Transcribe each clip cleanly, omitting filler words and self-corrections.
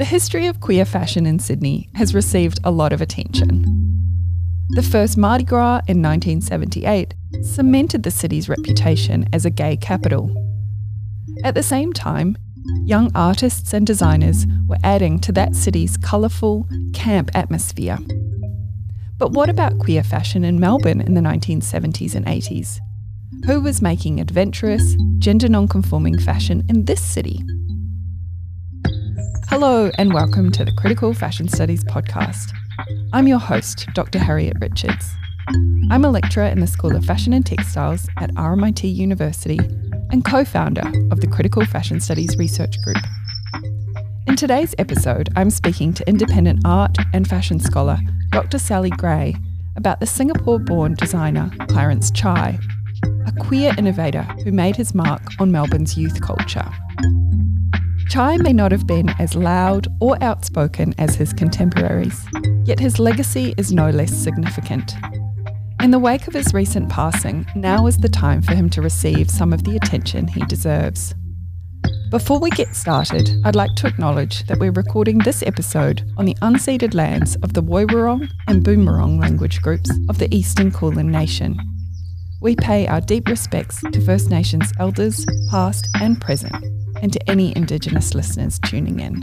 history of queer fashion in Sydney has received a lot of attention. The first Mardi Gras in 1978 cemented the city's reputation as a gay capital. At the same time, young artists and designers were adding to that city's colourful, camp atmosphere. But what about queer fashion in Melbourne in the 1970s and 80s? Who was making adventurous, gender non-conforming fashion in this city? Hello and welcome to the Critical Fashion Studies podcast. I'm your host, Dr. Harriet Richards. I'm a lecturer in the School of Fashion and Textiles at RMIT University and co-founder of the Critical Fashion Studies Research Group. In today's episode, I'm speaking to independent art and fashion scholar Dr. Sally Gray about the Singapore-born designer Clarence Chai, a queer innovator who made his mark on Melbourne's youth culture. Chai may not have been as loud or outspoken as his contemporaries, yet his legacy is no less significant. In the wake of his recent passing, now is the time for him to receive some of the attention he deserves. Before we get started, I'd like to acknowledge that we're recording this episode on the unceded lands of the Woiwurrung and Boonwurrung language groups of the Eastern Kulin Nation. We pay our deep respects to First Nations elders, past and present, and to any Indigenous listeners tuning in.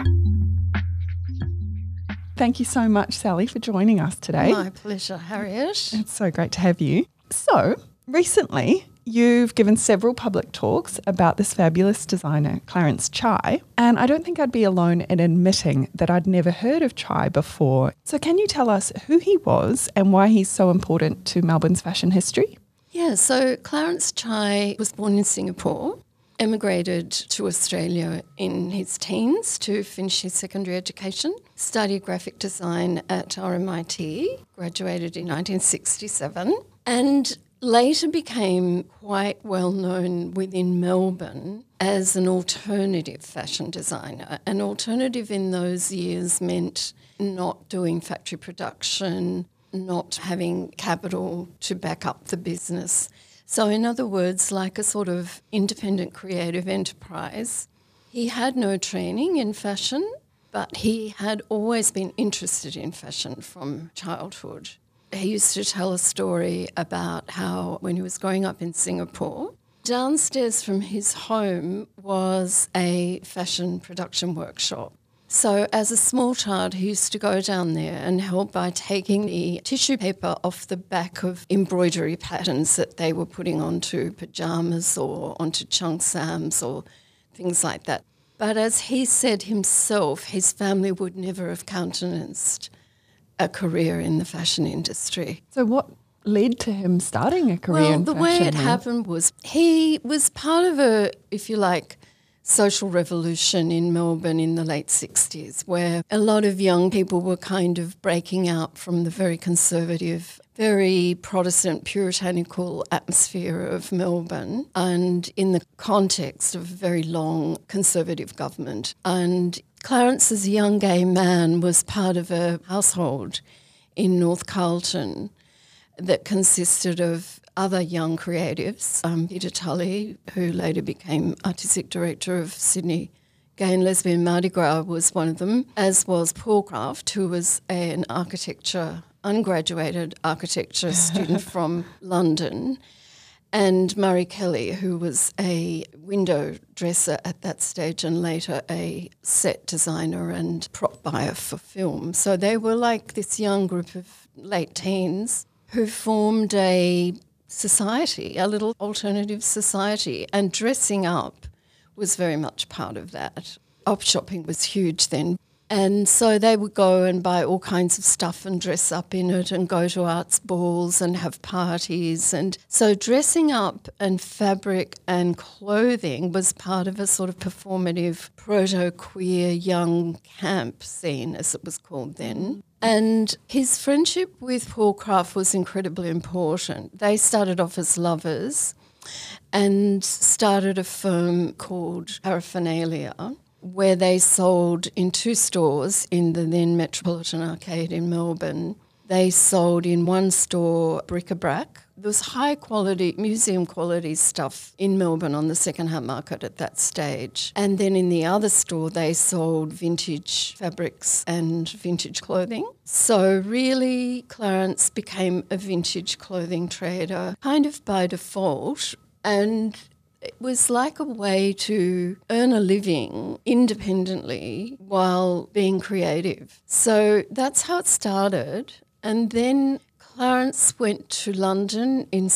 Thank you so much, Sally, for joining us today. My pleasure, Harriet. It's so great to have you. So, recently, you've given several public talks about this fabulous designer, Clarence Chai, and I don't think I'd be alone in admitting that I'd never heard of Chai before. So can you tell us who he was and why he's so important to Melbourne's fashion history? Yeah, so Clarence Chai was born in Singapore, emigrated to Australia in his teens to finish his secondary education, studied graphic design at RMIT, graduated in 1967, and later became quite well known within Melbourne as an alternative fashion designer. An alternative in those years meant not doing factory production, not having capital to back up the business. So in other words, like a sort of independent creative enterprise. He had no training in fashion, but he had always been interested in fashion from childhood. He used to tell a story about how when he was growing up in Singapore, downstairs from his home was a fashion production workshop. So as a small child, he used to go down there and help by taking the tissue paper off the back of embroidery patterns that they were putting onto pyjamas or onto cheongsams or things like that. But as he said himself, his family would never have countenanced a career in the fashion industry. So what led to him starting a career in fashion? Well, the way it happened was he was part of a, if you like, social revolution in Melbourne in the late 60s, where a lot of young people were kind of breaking out from the very conservative, very Protestant, puritanical atmosphere of Melbourne, and in the context of a very long conservative government. And Clarence, as a young gay man, was part of a household in North Carlton that consisted of other young creatives, Peter Tully, who later became artistic director of Sydney Gay and Lesbian Mardi Gras, was one of them, as was Paul Craft, who was an ungraduated architecture student from London, and Murray Kelly, who was a window dresser at that stage and later a set designer and prop buyer for film. So they were like this young group of late teens who formed a society, a little alternative society, and dressing up was very much part of that. Op shopping was huge then. And so they would go and buy all kinds of stuff and dress up in it and go to arts balls and have parties. And so dressing up and fabric and clothing was part of a sort of performative proto-queer young camp scene, as it was called then. And his friendship with Paul Craft was incredibly important. They started off as lovers and started a firm called Paraphernalia, where they sold in 2 stores in the then Metropolitan Arcade in Melbourne They sold in one store bric-a-brac. There was high quality, museum quality stuff in Melbourne on the second-hand market at that stage. And then in the other store, they sold vintage fabrics and vintage clothing. So really, Clarence became a vintage clothing trader kind of by default, and it was like a way to earn a living independently while being creative. So that's how it started. And then Clarence went to London in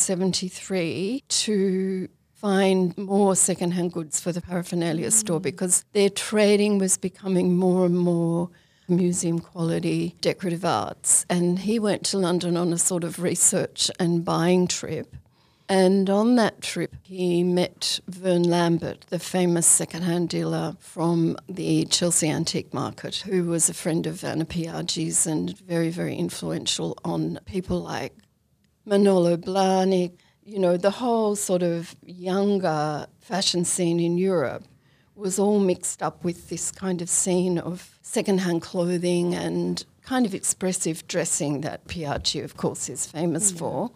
1973 to find more secondhand goods for the paraphernalia store because their trading was becoming more and more museum quality decorative arts. And he went to London on a sort of research and buying trip. And on that trip, he met Vern Lambert, the famous second-hand dealer from the Chelsea Antique Market, who was a friend of Anna Piaggi's and very, very influential on people like Manolo Blahnik. You know, the whole sort of younger fashion scene in Europe was all mixed up with this kind of scene of second-hand clothing and kind of expressive dressing that Piaggi, of course, is famous for.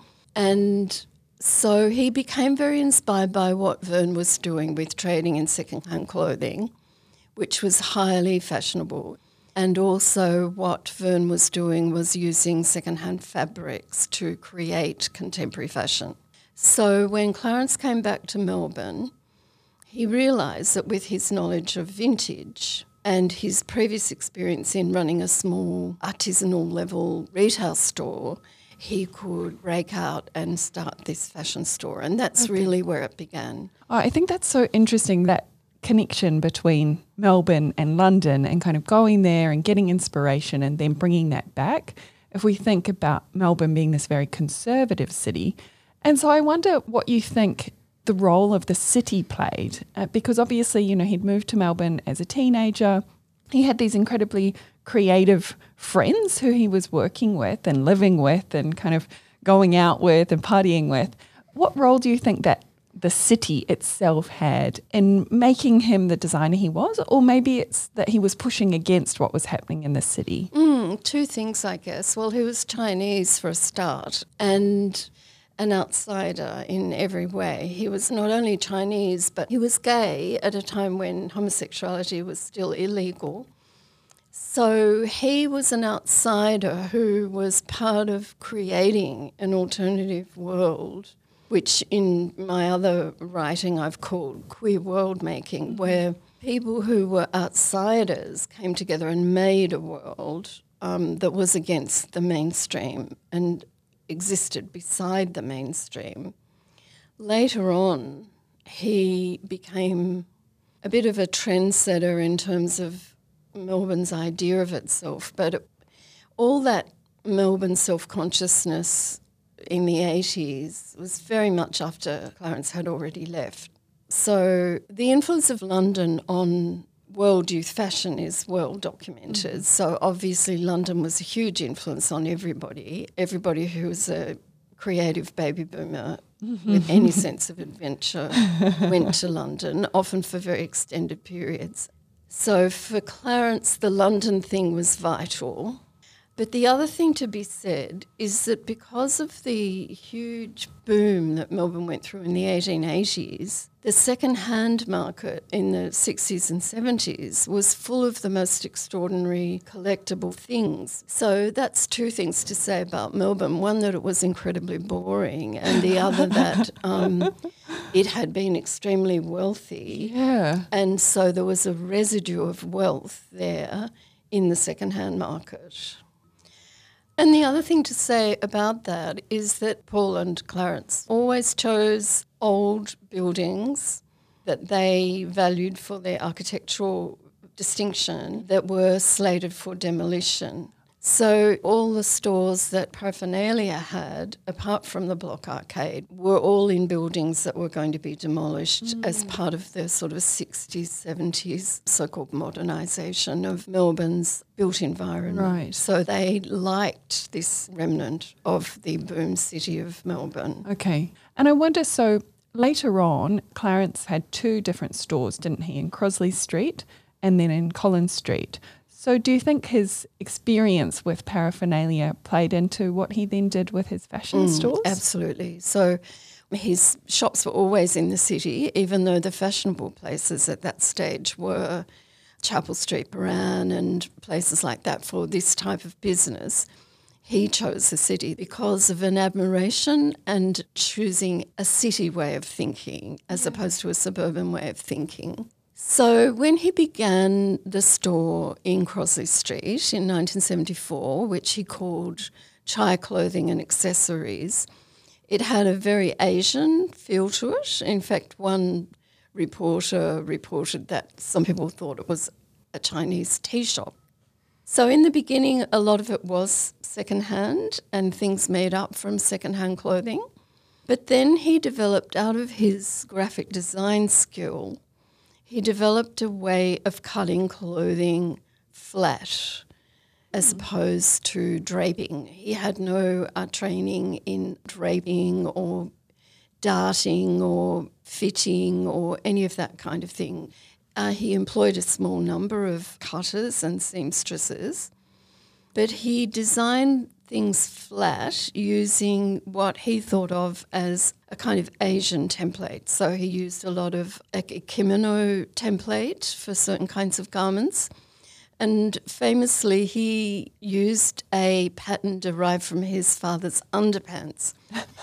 And so he became very inspired by what Vern was doing with trading in second-hand clothing, which was highly fashionable. And also what Vern was doing was using second-hand fabrics to create contemporary fashion. So when Clarence came back to Melbourne, he realised that with his knowledge of vintage and his previous experience in running a small artisanal level retail store, he could break out and start this fashion store. And that's really where it began. Oh, I think that's so interesting, that connection between Melbourne and London and kind of going there and getting inspiration and then bringing that back. If we think about Melbourne being this very conservative city. And so I wonder what you think the role of the city played, because obviously, you know, he'd moved to Melbourne as a teenager. He had these incredibly creative friends who he was working with and living with and kind of going out with and partying with. What role do you think that the city itself had in making him the designer he was? Or maybe it's that he was pushing against what was happening in the city? Two things, I guess. Well, he was Chinese for a start and an outsider in every way. He was not only Chinese, but he was gay at a time when homosexuality was still illegal. So he was an outsider who was part of creating an alternative world, which in my other writing I've called queer world making, where people who were outsiders came together and made a world that was against the mainstream and existed beside the mainstream. Later on, he became a bit of a trendsetter in terms of Melbourne's idea of itself, but all that Melbourne self-consciousness in the 80s was very much after Clarence had already left. So the influence of London on world youth fashion is well documented. So obviously London was a huge influence on everybody who was a creative baby boomer with any sense of adventure went to London, often for very extended periods. So for Clarence, the London thing was vital. But the other thing to be said is that because of the huge boom that Melbourne went through in the 1880s, the second-hand market in the 60s and 70s was full of the most extraordinary collectible things. So that's two things to say about Melbourne. One, that it was incredibly boring, and the other that it had been extremely wealthy. Yeah. And so there was a residue of wealth there in the second-hand market. And the other thing to say about that is that Paul and Clarence always chose old buildings that they valued for their architectural distinction that were slated for demolition. So all the stores that Paraphernalia had, apart from the Block Arcade, were all in buildings that were going to be demolished as part of the sort of 60s, 70s so-called modernisation of Melbourne's built environment. Right. So they liked this remnant of the boom city of Melbourne. Okay. And I wonder, so later on, Clarence had two different stores, didn't he, in Crosley Street and then in Collins Street. So do you think his experience with paraphernalia played into what he then did with his fashion stores? Absolutely. So his shops were always in the city, even though the fashionable places at that stage were Chapel Street, Baran and places like that for this type of business. He chose the city because of an admiration and choosing a city way of thinking as opposed to a suburban way of thinking. So when he began the store in Crosley Street in 1974, which he called Chai Clothing and Accessories, it had a very Asian feel to it. In fact, one reporter reported that some people thought it was a Chinese tea shop. So in the beginning, a lot of it was secondhand and things made up from secondhand clothing. But then he developed, out of his graphic design skill, he developed a way of cutting clothing flat as opposed to draping. He had no training in draping or darting or fitting or any of that kind of thing. He employed a small number of cutters and seamstresses, but he designed things flat using what he thought of as a kind of Asian template. So he used a lot of a kimono template for certain kinds of garments. And famously, he used a pattern derived from his father's underpants,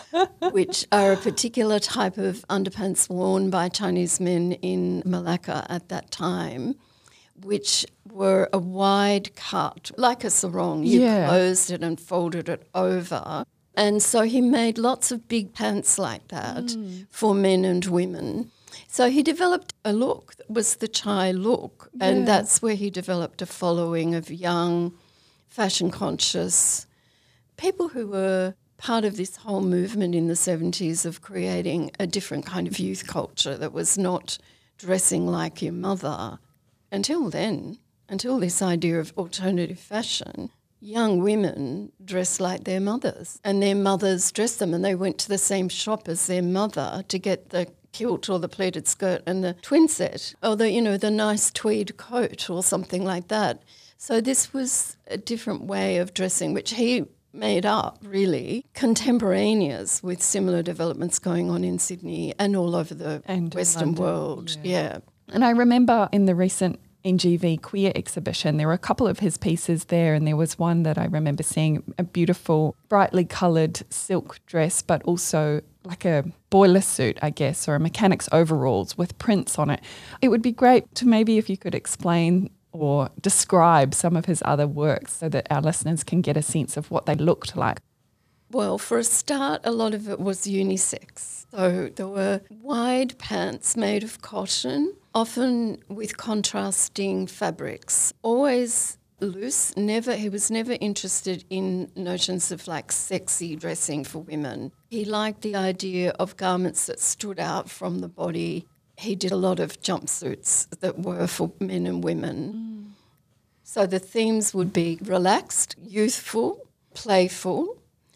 which are a particular type of underpants worn by Chinese men in Malacca at that time, which were a wide cut, like a sarong. You closed it and folded it over. And so he made lots of big pants like that for men and women. So he developed a look that was the Chai look, and that's where he developed a following of young, fashion-conscious people who were part of this whole movement in the 70s of creating a different kind of youth culture that was not dressing like your mother. Until then, until this idea of alternative fashion, young women dressed like their mothers, and their mothers dressed them, and they went to the same shop as their mother to get the kilt or the pleated skirt and the twin set, or the nice tweed coat or something like that. So this was a different way of dressing, which he made up, really, contemporaneous with similar developments going on in Sydney and all over the Western world. Yeah. And I remember in the recent NGV Queer exhibition, there were a couple of his pieces there, and there was one that I remember seeing, a beautiful, brightly coloured silk dress, but also like a boiler suit, I guess, or a mechanic's overalls with prints on it. It would be great to maybe if you could explain or describe some of his other works so that our listeners can get a sense of what they looked like. Well, for a start, a lot of it was unisex. So there were wide pants made of cotton, often with contrasting fabrics, always loose. He was never interested in notions of like sexy dressing for women. He liked the idea of garments that stood out from the body. He did a lot of jumpsuits that were for men and women. So the themes would be relaxed, youthful, playful,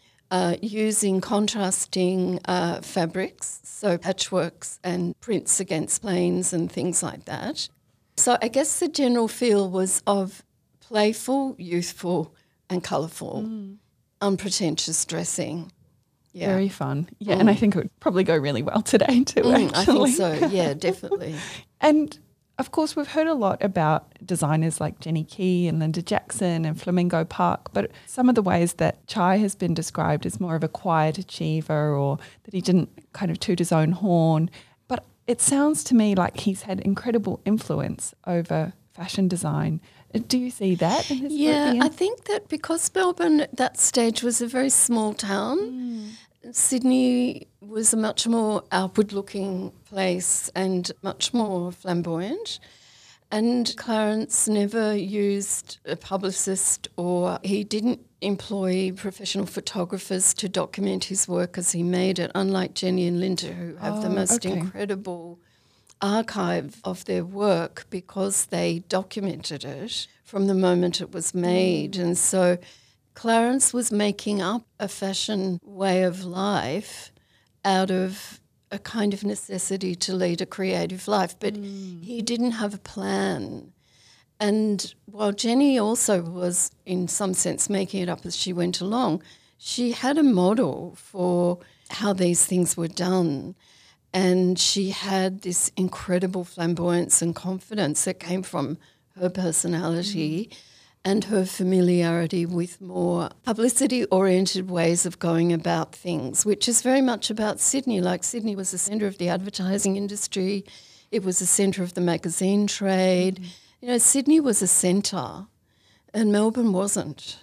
using contrasting fabrics, so patchworks and prints against plains and things like that. So I guess the general feel was of playful, youthful and colourful, unpretentious dressing. Yeah. Very fun. Yeah, and I think it would probably go really well today too, actually. I think so, yeah, definitely. And of course, we've heard a lot about designers like Jenny Key and Linda Jackson and Flamingo Park, but some of the ways that Chai has been described as more of a quiet achiever, or that he didn't kind of toot his own horn. But it sounds to me like he's had incredible influence over fashion design. Do you see that in his work? Yeah, I think that because Melbourne at that stage was a very small town, Sydney was a much more outward-looking place and much more flamboyant. And Clarence never used a publicist, or he didn't employ professional photographers to document his work as he made it, unlike Jenny and Linda, who have the most incredible archive of their work because they documented it from the moment it was made. And so Clarence was making up a fashion way of life out of a kind of necessity to lead a creative life, but he didn't have a plan. And while Jenny also was, in some sense, making it up as she went along, she had a model for how these things were done. And she had this incredible flamboyance and confidence that came from her personality and her familiarity with more publicity-oriented ways of going about things, which is very much about Sydney. Like, Sydney was the centre of the advertising industry. It was the centre of the magazine trade. You know, Sydney was a centre and Melbourne wasn't.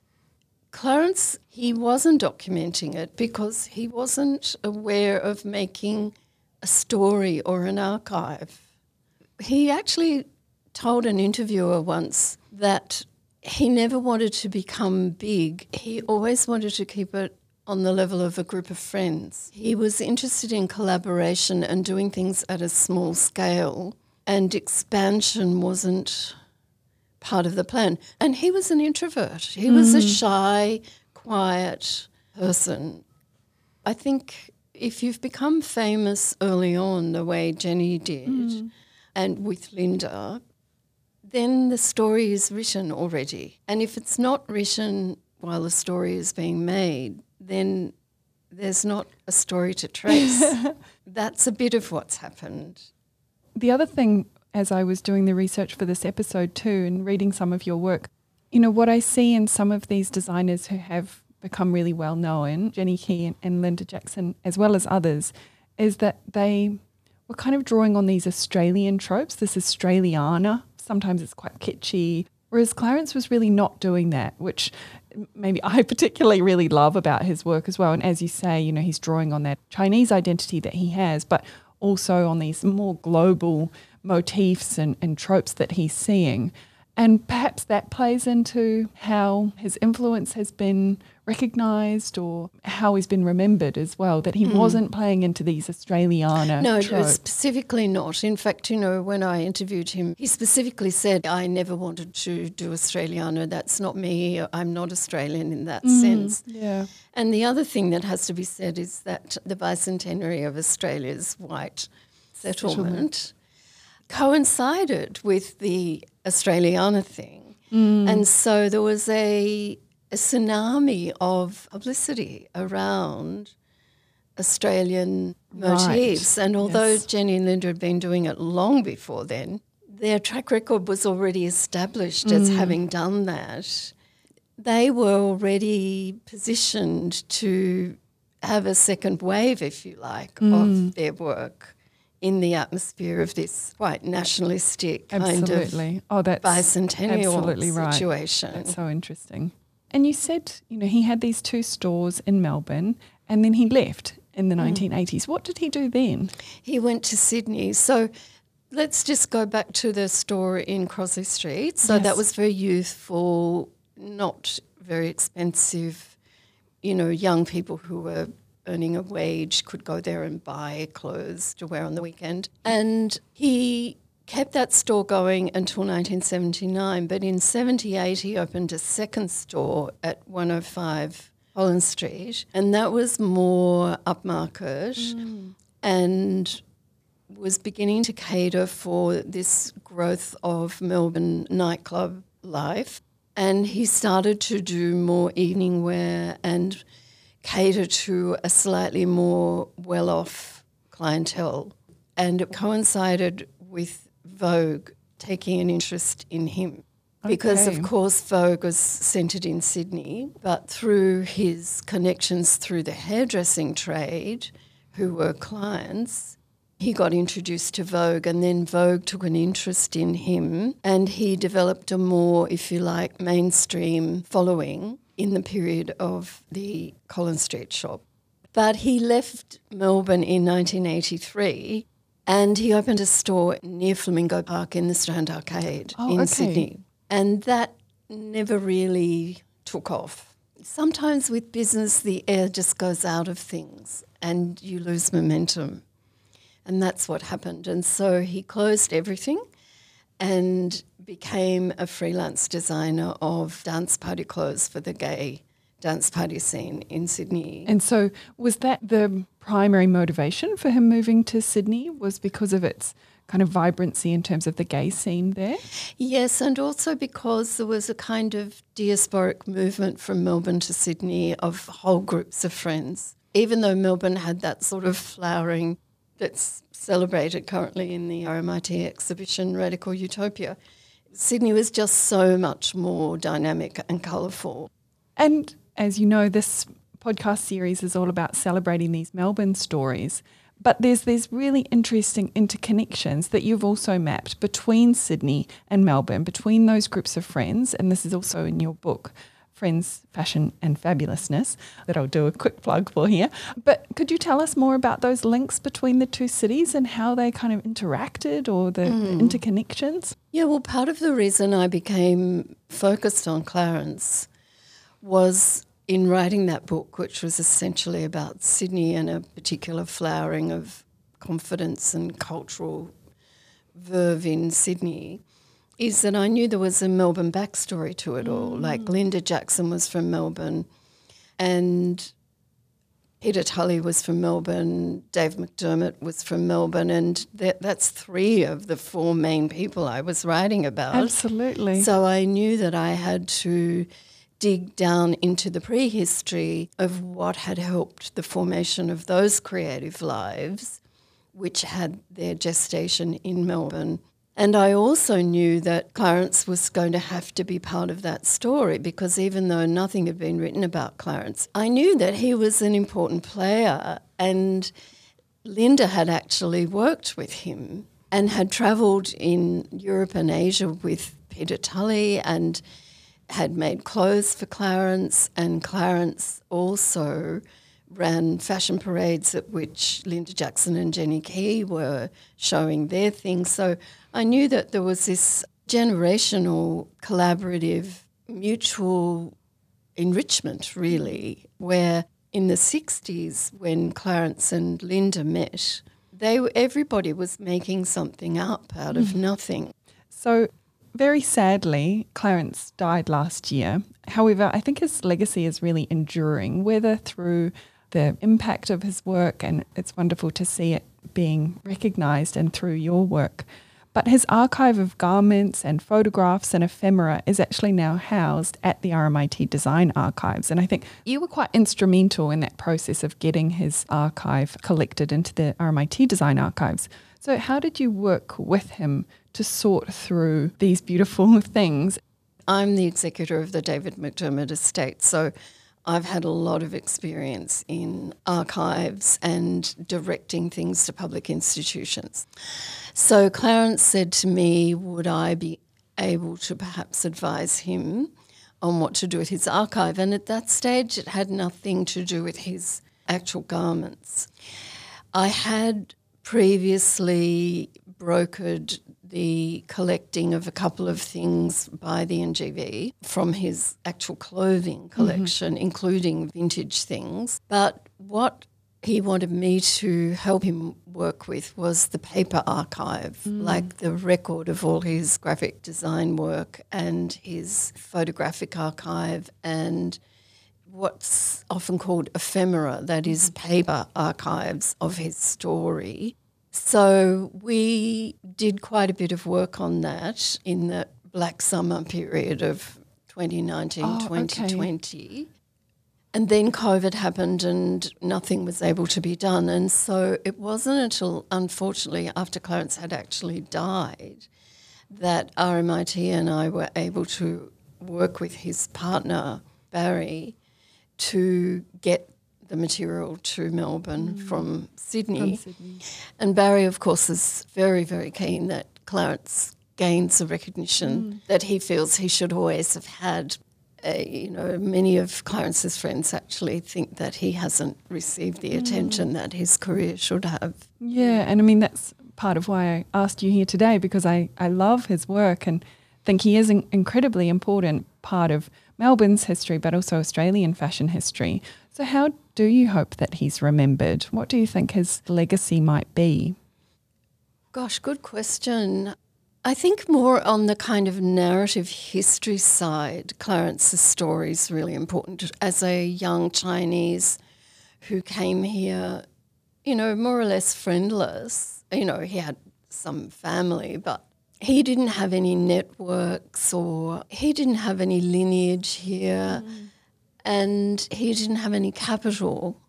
Clarence, he wasn't documenting it because he wasn't aware of making a story or an archive. He actually told an interviewer once that he never wanted to become big. He always wanted to keep it on the level of a group of friends. He was interested in collaboration and doing things at a small scale, and expansion wasn't part of the plan. And he was an introvert. He was a shy, quiet person. I think if you've become famous early on the way Jenny did and with Linda, then the story is written already. And if it's not written while the story is being made, then there's not a story to trace. That's a bit of what's happened. The other thing, as I was doing the research for this episode too and reading some of your work, you know, what I see in some of these designers who have become really well known, Jenny Key and Linda Jackson, as well as others, is that they were kind of drawing on these Australian tropes, this Australiana. Sometimes it's quite kitschy, whereas Clarence was really not doing that, which maybe I particularly really love about his work as well. And as you say, you know, he's drawing on that Chinese identity that he has, but also on these more global motifs and tropes that he's seeing. And perhaps that plays into how his influence has been recognised or how he's been remembered as well, that he wasn't playing into these Australiana tropes. No, specifically not. In fact, you know, when I interviewed him, he specifically said, I never wanted to do Australiana. That's not me. I'm not Australian in that sense. Yeah. And the other thing that has to be said is that the bicentenary of Australia's white settlement coincided with the Australiana thing. And so there was a tsunami of publicity around Australian motifs. And although Jenny and Linda had been doing it long before then, their track record was already established as having done that. They were already positioned to have a second wave, if you like, of their work in the atmosphere of this quite nationalistic kind of bicentennial situation. That's so interesting. And you said, you know, he had these 2 stores in Melbourne and then he left in the 1980s. What did he do then? He went to Sydney. So let's just go back to the store in Crosley Street. So that was very youthful, not very expensive. You know, young people who were earning a wage could go there and buy clothes to wear on the weekend. And he kept that store going until 1979, but in 78 he opened a second store at 105 Holland Street, and that was more upmarket and was beginning to cater for this growth of Melbourne nightclub life. And he started to do more evening wear and cater to a slightly more well-off clientele. And it coincided with Vogue taking an interest in him because, of course, Vogue was centred in Sydney, but through his connections through the hairdressing trade, who were clients, he got introduced to Vogue, and then Vogue took an interest in him and he developed a more, if you like, mainstream following in the period of the Collins Street shop. But he left Melbourne in 1983 and he opened a store near Flamingo Park in the Strand Arcade in Sydney. And that never really took off. Sometimes with business, the air just goes out of things and you lose momentum. And that's what happened. And so he closed everything and became a freelance designer of dance party clothes for the gay dance party scene in Sydney. And so was that the primary motivation for him moving to Sydney, was because of its kind of vibrancy in terms of the gay scene there? Yes, and also because there was a kind of diasporic movement from Melbourne to Sydney of whole groups of friends. Even though Melbourne had that sort of flowering that's celebrated currently in the RMIT exhibition, Radical Utopia, Sydney was just so much more dynamic and colourful. And as you know, this podcast series is all about celebrating these Melbourne stories. But there's these really interesting interconnections that you've also mapped between Sydney and Melbourne, between those groups of friends. And this is also in your book, Friends, Fashion and Fabulousness, that I'll do a quick plug for here. But could you tell us more about those links between the two cities and how they kind of interacted or the interconnections? Yeah, well, part of the reason I became focused on Clarence was in writing that book, which was essentially about Sydney and a particular flowering of confidence and cultural verve in Sydney, is that I knew there was a Melbourne backstory to it all. Like Linda Jackson was from Melbourne and Peter Tully was from Melbourne, Dave McDermott was from Melbourne, and that's 3 of the 4 main people I was writing about. Absolutely. So I knew that I had to dig down into the prehistory of what had helped the formation of those creative lives, which had their gestation in Melbourne. And I also knew that Clarence was going to have to be part of that story because even though nothing had been written about Clarence, I knew that he was an important player, and Linda had actually worked with him and had travelled in Europe and Asia with Peter Tully and had made clothes for Clarence, and Clarence also ran fashion parades at which Linda Jackson and Jenny Key were showing their things. So I knew that there was this generational, collaborative, mutual enrichment, really, where in the 60s when Clarence and Linda met, everybody was making something up out of nothing. So very sadly, Clarence died last year. However, I think his legacy is really enduring, whether through the impact of his work, and it's wonderful to see it being recognised, and through your work. But his archive of garments and photographs and ephemera is actually now housed at the RMIT Design Archives. And I think you were quite instrumental in that process of getting his archive collected into the RMIT Design Archives. So how did you work with him to sort through these beautiful things? I'm the executor of the David McDermott estate, so I've had a lot of experience in archives and directing things to public institutions. So Clarence said to me, would I be able to perhaps advise him on what to do with his archive? And at that stage, it had nothing to do with his actual garments. I had previously brokered the collecting of a couple of things by the NGV from his actual clothing collection, including vintage things. But what he wanted me to help him work with was the paper archive, like the record of all his graphic design work and his photographic archive and what's often called ephemera, that is paper archives of his story. So we did quite a bit of work on that in the Black Summer period of 2019, 2020. And then COVID happened and nothing was able to be done. And so it wasn't until, unfortunately, after Clarence had actually died, that RMIT and I were able to work with his partner, Barry, to get the material to Melbourne from Sydney. And Barry, of course, is very, very keen that Clarence gains a recognition that he feels he should always have had. Many of Clarence's friends actually think that he hasn't received the attention that his career should have. Yeah, and I mean, that's part of why I asked you here today, because I love his work and think he is an incredibly important part of Melbourne's history, but also Australian fashion history. So how do you hope that he's remembered? What do you think his legacy might be? Gosh, good question. I think more on the kind of narrative history side, Clarence's story is really important. As a young Chinese who came here, more or less friendless, he had some family, but he didn't have any networks or he didn't have any lineage here and he didn't have any capital.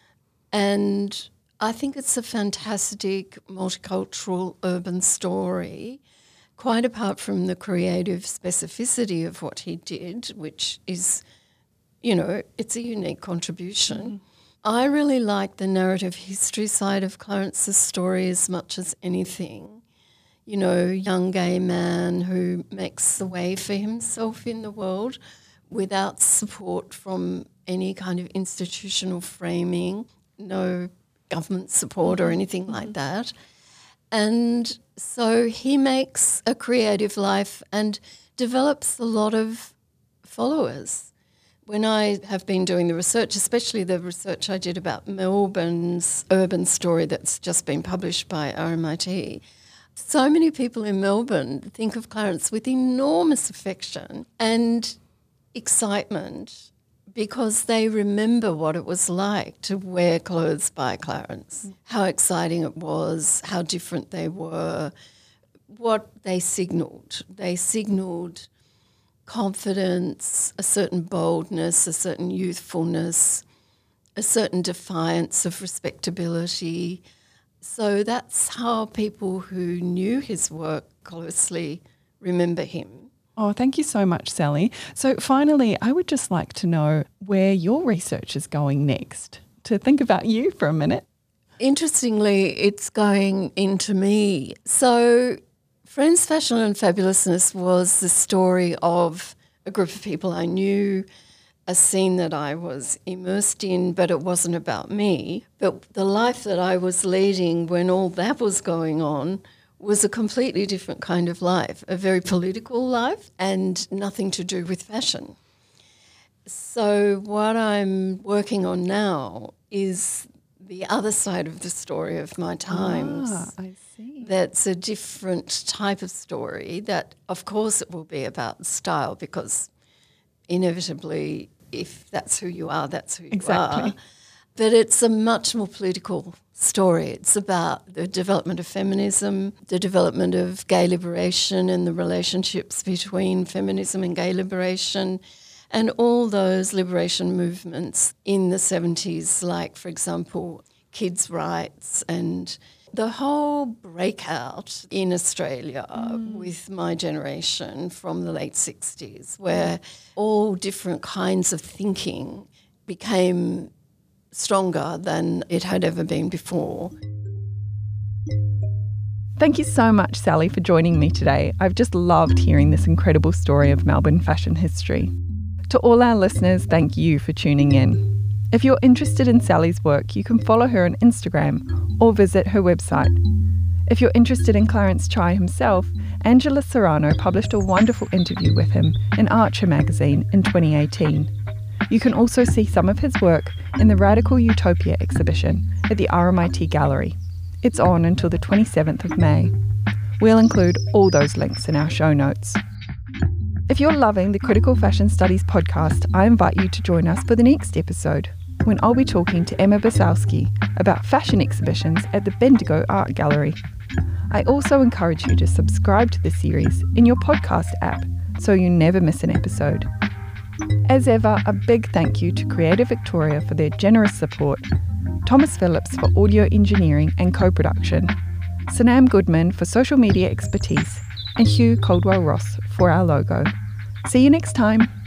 And I think it's a fantastic multicultural urban story, quite apart from the creative specificity of what he did, which is, you know, it's a unique contribution. I really like the narrative history side of Clarence's story as much as anything. You know, young gay man who makes the way for himself in the world without support from any kind of institutional framing, no government support or anything like that. And so he makes a creative life and develops a lot of followers. When I have been doing the research, especially the research I did about Melbourne's urban story that's just been published by RMIT, so many people in Melbourne think of Clarence with enormous affection and excitement because they remember what it was like to wear clothes by Clarence, how exciting it was, how different they were, what they signalled. They signalled confidence, a certain boldness, a certain youthfulness, a certain defiance of respectability. So that's how people who knew his work closely remember him. Oh, thank you so much, Sally. So finally, I would just like to know where your research is going next, to think about you for a minute. Interestingly, it's going into me. So Friends, Fashion and Fabulousness was the story of a group of people I knew, a scene that I was immersed in, but it wasn't about me. But the life that I was leading when all that was going on was a completely different kind of life, a very political life and nothing to do with fashion. So what I'm working on now is the other side of the story of my times. I see. That's a different type of story that, of course, it will be about style because inevitably, if that's who you are, that's who you are. But it's a much more political story. It's about the development of feminism, the development of gay liberation and the relationships between feminism and gay liberation, and all those liberation movements in the 70s, like, for example, kids' rights and the whole breakout in Australia with my generation from the late 60s, where all different kinds of thinking became stronger than it had ever been before. Thank you so much, Sally, for joining me today. I've just loved hearing this incredible story of Melbourne fashion history. To all our listeners, thank you for tuning in. If you're interested in Sally's work, you can follow her on Instagram or visit her website. If you're interested in Clarence Chai himself, Angela Serrano published a wonderful interview with him in Archer magazine in 2018. You can also see some of his work in the Radical Utopia exhibition at the RMIT Gallery. It's on until the 27th of May. We'll include all those links in our show notes. If you're loving the Critical Fashion Studies podcast, I invite you to join us for the next episode, when I'll be talking to Emma Basowski about fashion exhibitions at the Bendigo Art Gallery. I also encourage you to subscribe to the series in your podcast app so you never miss an episode. As ever, a big thank you to Creative Victoria for their generous support, Thomas Phillips for audio engineering and co-production, Sanam Goodman for social media expertise, and Hugh Caldwell-Ross for our logo. See you next time.